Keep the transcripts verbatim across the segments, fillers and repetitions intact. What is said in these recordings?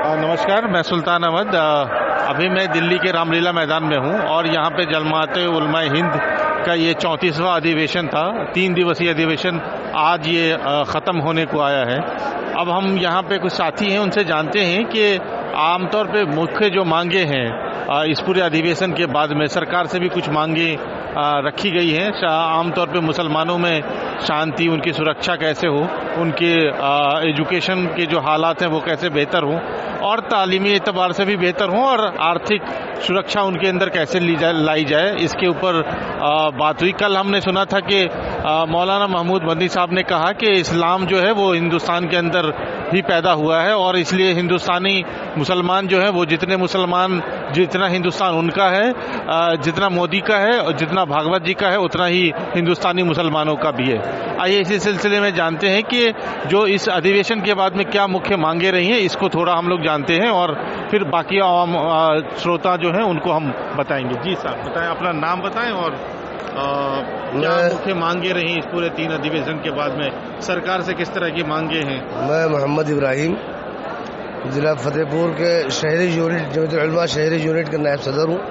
नमस्कार, मैं सुल्तान अहमद। अभी मैं दिल्ली के रामलीला मैदान में हूं और यहां पे जमात उलमाए हिंद का ये चौंतीसवां अधिवेशन था। तीन दिवसीय अधिवेशन आज ये ख़त्म होने को आया है। अब हम यहां पे कुछ साथी हैं, उनसे जानते हैं कि आमतौर पे मुख्य जो मांगे हैं इस पूरे अधिवेशन के बाद में सरकार से भी कुछ मांगे रखी गई हैं। आमतौर पे मुसलमानों में शांति, उनकी सुरक्षा कैसे हो, उनके एजुकेशन के जो हालात हैं वो कैसे बेहतर हों और तालीमी एतबार से भी बेहतर हों और आर्थिक सुरक्षा उनके अंदर कैसे ली जाए लाई जाए, इसके ऊपर बात हुई। कल हमने सुना था कि मौलाना महमूद मदनी साहब ने कहा कि इस्लाम जो है वो हिंदुस्तान के अंदर ही पैदा हुआ है और इसलिए हिंदुस्तानी मुसलमान जो है वो जितने मुसलमान जितना हिंदुस्तान उनका है, जितना मोदी का है और जितना भागवत जी का है उतना ही हिंदुस्तानी मुसलमानों का भी है। आइए इसी सिलसिले में जानते हैं कि जो इस अधिवेशन के बाद में क्या मुख्य मांगे रही हैं, इसको थोड़ा हम लोग जानते हैं और फिर बाकी आवाम श्रोता जो हैं उनको हम बताएंगे। जी साहब बताएं, अपना नाम बताएं और आ, क्या मुख्य मांगे रही इस पूरे तीन अधिवेशन के बाद में, सरकार से किस तरह की मांगे हैं। मैं मोहम्मद इब्राहिम जिला फतेहपुर के शहरी यूनिट जमीयत उलमा शहरी यूनिट का नायब सदर हूँ।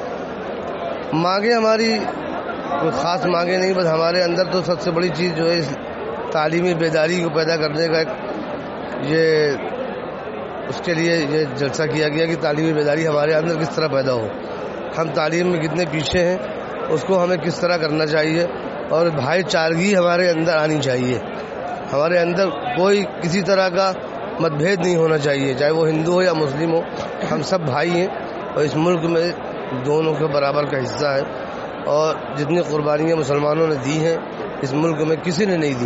मांगे हमारी कोई ख़ास मांगे नहीं, बस हमारे अंदर तो सबसे बड़ी चीज़ जो है इस तालीमी बेदारी को पैदा करने का ये उसके लिए ये जलसा किया गया कि तालीमी बेदारी हमारे अंदर किस तरह पैदा हो, हम तालीम में कितने पीछे हैं उसको हमें किस तरह करना चाहिए और भाईचारगी हमारे अंदर आनी चाहिए। हमारे अंदर कोई किसी तरह का मतभेद नहीं होना चाहिए, चाहे वो हिंदू हो या मुस्लिम हो, हम सब भाई हैं और इस मुल्क में दोनों के बराबर का हिस्सा है और जितनी कुर्बानियाँ मुसलमानों ने दी हैं इस मुल्क में किसी ने नहीं दी।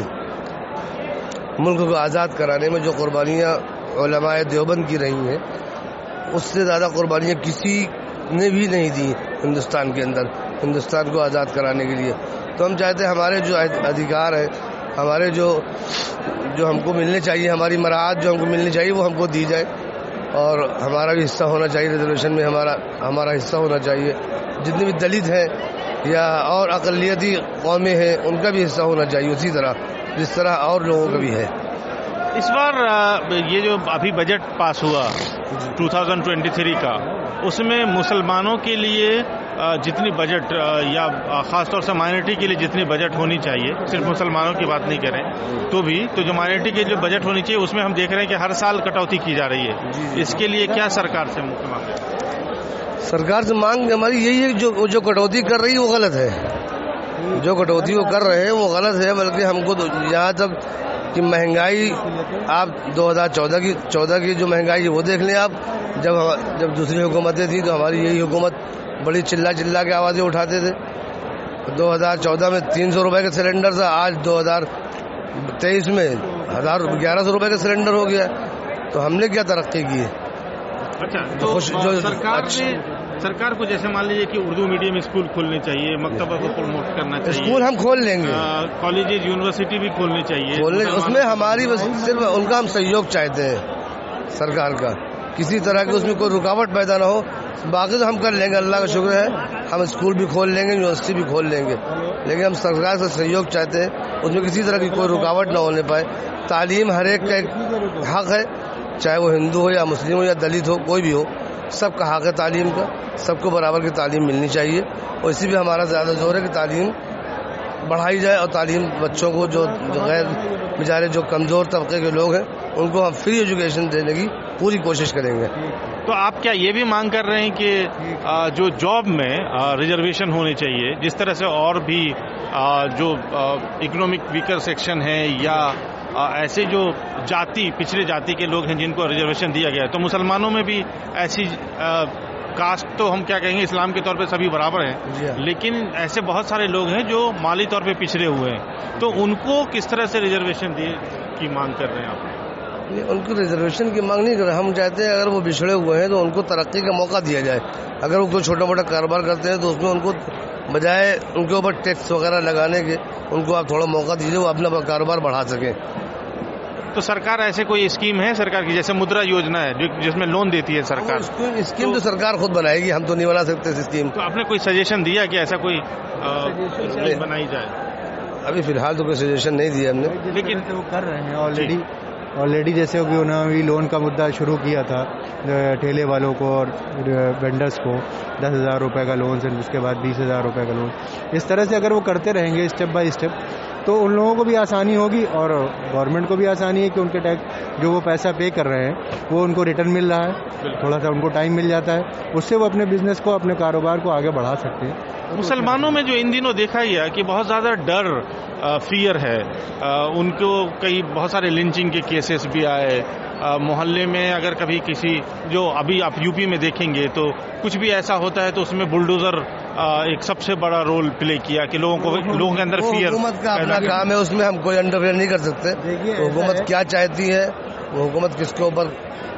मुल्क को आज़ाद कराने में जो कुर्बानियाँ उलमाए देवबंद की रही हैं उससे ज़्यादा कुर्बानियाँ किसी ने भी नहीं दी हिंदुस्तान के अंदर, हिंदुस्तान को आज़ाद कराने के लिए। तो हम चाहते हैं हमारे जो अधिकार है, हमारे जो जो हमको मिलने चाहिए, हमारी मराहत जो हमको मिलनी चाहिए वो हमको दी जाए और हमारा भी हिस्सा होना चाहिए, रिजर्वेशन में हमारा हमारा हिस्सा होना चाहिए। जितने भी दलित हैं या और अक़लियती कौमें हैं उनका भी हिस्सा होना चाहिए उसी तरह जिस तरह और लोगों का भी है। इस बार ये जो अभी बजट पास हुआ दो हज़ार तेईस का, उसमें मुसलमानों के लिए जितनी बजट या ख़ासतौर से माइनॉरिटी के लिए जितनी बजट होनी चाहिए, सिर्फ मुसलमानों की बात नहीं करें तो भी, तो जो माइनॉरिटी की जो बजट होनी चाहिए उसमें हम देख रहे हैं कि हर साल कटौती की जा रही है। इसके लिए क्या सरकार से मुख्य मांग है? सरकार से मांग हमारी यही है, जो जो कटौती कर रही है वो गलत है, जो कटौती वो कर रहे हैं वो गलत है। बल्कि हमको तो यहाँ तक कि महंगाई आप दो हज़ार चौदह की चौदह की जो महंगाई है वो देख लें आप, जब जब दूसरी हुकूमतें थी तो हमारी यही हुकूमत बड़ी चिल्ला चिल्ला के आवाज़ें उठाते थे। दो हज़ार चौदह में तीन सौ रुपये का सिलेंडर था, आज दो हज़ार तेईस में हज़ार ग्यारह सौ रुपये का सिलेंडर हो गया। तो हमने क्या तरक्की की है? अच्छा, तो जो सरकार ने सरकार को जैसे मान लीजिए कि उर्दू मीडियम स्कूल खोलने चाहिए, मकतबा को प्रमोट करना चाहिए, स्कूल हम खोल लेंगे, कॉलेजेस यूनिवर्सिटी भी खोलनी चाहिए, खोलने उसमें हमारी बस सिर्फ उनका हम सहयोग चाहते हैं सरकार का, किसी तरह की उसमें कोई रुकावट पैदा ना हो। बाकी तो हम कर लेंगे, अल्लाह का शुक्र है, हम स्कूल भी खोल लेंगे, यूनिवर्सिटी भी खोल लेंगे, लेकिन हम सरकार से सहयोग चाहते हैं, उसमें किसी तरह की कोई रुकावट ना होने पाए। तालीम हर एक का एक हक है, चाहे वो हिंदू हो या मुस्लिम हो या दलित हो, कोई भी हो, सबका हक है तालीम का, सबको बराबर की तालीम मिलनी चाहिए। और इसी भी हमारा ज़्यादा जोर है कि तालीम बढ़ाई जाए और तालीम बच्चों को जो, जो गैर बेचारे जो कमज़ोर तबके के लोग हैं उनको हम फ्री एजुकेशन देने की पूरी कोशिश करेंगे। तो आप क्या ये भी मांग कर रहे हैं कि जो जॉब में रिजर्वेशन होने चाहिए, जिस तरह से और भी जो इकोनॉमिक वीकर सेक्शन है या ऐसे जो जाति पिछड़े जाति के लोग हैं जिनको रिजर्वेशन दिया गया है, तो मुसलमानों में भी ऐसी कास्ट, तो हम क्या कहेंगे, इस्लाम के तौर पे सभी बराबर हैं, लेकिन ऐसे बहुत सारे लोग हैं जो माली तौर पे पिछड़े हुए हैं, तो उनको किस तरह से रिजर्वेशन दिए की मांग कर रहे हैं आप? उनको रिजर्वेशन की मांग नहीं कर रहे, हम चाहते हैं अगर वो पिछड़े हुए हैं तो उनको तरक्की का मौका दिया जाए। अगर वो कोई छोटा मोटा कारोबार करते हैं तो उसमें उनको बजाय उनके ऊपर टैक्स वगैरह लगाने के उनको आप थोड़ा मौका दीजिए, वो अपना कारोबार बढ़ा सकें। तो सरकार ऐसे कोई स्कीम है सरकार की, जैसे मुद्रा योजना है जिसमें लोन देती है सरकार? स्कीम, स्कीम तो, तो सरकार खुद बनाएगी, हम तो नहीं बना सकते स्कीम। तो आपने कोई सजेशन दिया कि ऐसा कोई बनाई जाए? अभी फिलहाल तो कोई सजेशन नहीं दिया हमने, लेकिन वो कर रहे हैं ऑलरेडी। ऑलरेडी जैसे कि उन्होंने भी लोन का मुद्दा शुरू किया था ठेले वालों को और वेंडर्स को, दस हज़ार रुपये का लोन से उसके बाद बीस हज़ार रुपये का लोन। इस तरह से अगर वो करते रहेंगे स्टेप बाय स्टेप तो उन लोगों को भी आसानी होगी और गवर्नमेंट को भी आसानी है कि उनके टैक्स जो वो पैसा पे कर रहे हैं वो उनको रिटर्न मिल रहा है, थोड़ा सा उनको टाइम मिल जाता है, उससे वो अपने बिजनेस को, अपने कारोबार को आगे बढ़ा सकते हैं। मुसलमानों में जो इन दिनों देखा ही है कि बहुत ज़्यादा डर, फियर है, उनको कई बहुत सारे लिंचिंग के केसेस भी आए, मोहल्ले में अगर कभी किसी, जो अभी आप यूपी में देखेंगे तो कुछ भी ऐसा होता है तो उसमें बुलडोजर एक सबसे बड़ा रोल प्ले किया कि लोगों को, लोगों के अंदर फियर। हुकूमत का अपना काम है, उसमें हम कोई इंटरफेयर नहीं कर सकते। हुकूमत क्या चाहती है, वो हुकूमत किसके ऊपर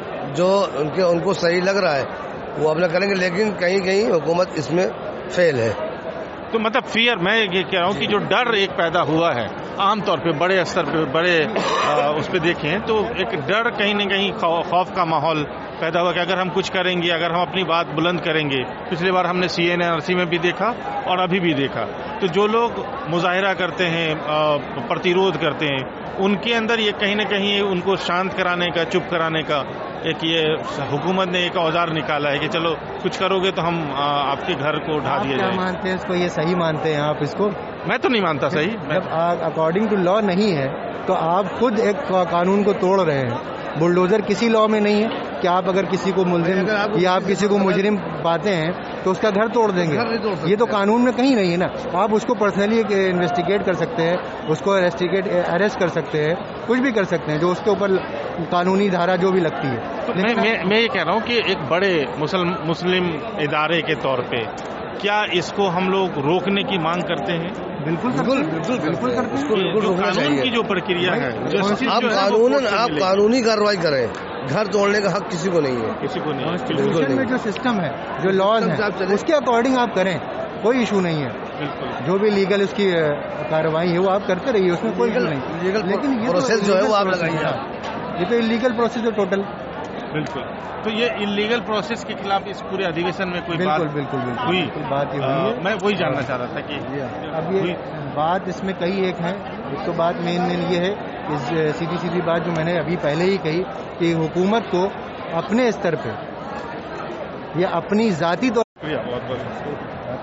जो उनके उनको सही लग रहा है वो अपना करेंगे, लेकिन कहीं कहीं हुकूमत इसमें फेल है। तो मतलब फियर, मैं ये कह रहा हूँ कि जो डर एक पैदा हुआ है आमतौर पे बड़े स्तर पे, बड़े आ, उस पर देखें तो एक डर, कहीं न कहीं खौफ का माहौल पैदा हुआ कि अगर हम कुछ करेंगे, अगर हम अपनी बात बुलंद करेंगे, पिछली बार हमने सी एन आर सी में भी देखा और अभी भी देखा, तो जो लोग मुजाहिरा करते हैं, प्रतिरोध करते हैं, उनके अंदर ये कहीं न कहीं उनको शांत कराने का, चुप कराने का एक ये हुकूमत ने एक औजार निकाला है कि चलो कुछ करोगे तो हम आपके घर को उठा दिया जाए। मानते हैं इसको, ये सही मानते हैं आप इसको? मैं तो नहीं मानता सही। जब अकॉर्डिंग टू लॉ नहीं है तो आप खुद एक कानून को तोड़ रहे हैं। बुलडोजर किसी लॉ में नहीं है कि आप अगर किसी को मुलजिम या आप किसी को मुजरिम पाते हैं तो उसका घर तोड़ देंगे, ये तो कानून में कहीं नहीं है ना। आप उसको पर्सनली इन्वेस्टिगेट कर सकते हैं, उसको अरेस्ट कर सकते हैं, कुछ भी कर सकते हैं जो उसके ऊपर कानूनी धारा जो भी लगती है। तो मैं, मैं मैं ये कह रहा हूँ कि एक बड़े मुस्लिम मुस्लिम इदारे के तौर पे क्या इसको हम लोग रोकने की मांग करते हैं? बिल्कुल बिल्कुल बिल्कुल बिल्कुल करते हैं। जो कानून की जो प्रक्रिया है, आप कानून आप कानूनी कार्रवाई करें, घर तोड़ने का हक किसी को नहीं है, किसी को नहीं। कॉन्स्टिट्यूशन में जो सिस्टम है, जो लॉज है, उसके अकॉर्डिंग आप करें, कोई इशू नहीं है। जो भी लीगल उसकी कार्रवाई है वो आप करते रहिए, उसमें कोई इशू नहीं। लेकिन प्रोसेस जो है वो आप लगाइए। ये तो इलीगल प्रोसेस है टोटल। बिल्कुल। तो ये इलीगल प्रोसेस के खिलाफ इस पूरे अधिवेशन में कोई बिल्कुल, बात बिल्कुल बिल्कुल हुई? कोई बात ही हुई है। मैं वही जानना चाह रहा था कि अब ये बात इसमें कई एक है। एक तो बात मेन मेन ये है कि सीधी सीधी बात जो मैंने अभी पहले ही कही कि हुकूमत को अपने स्तर पे या अपनी ज़ाती तौर बहुत बहुत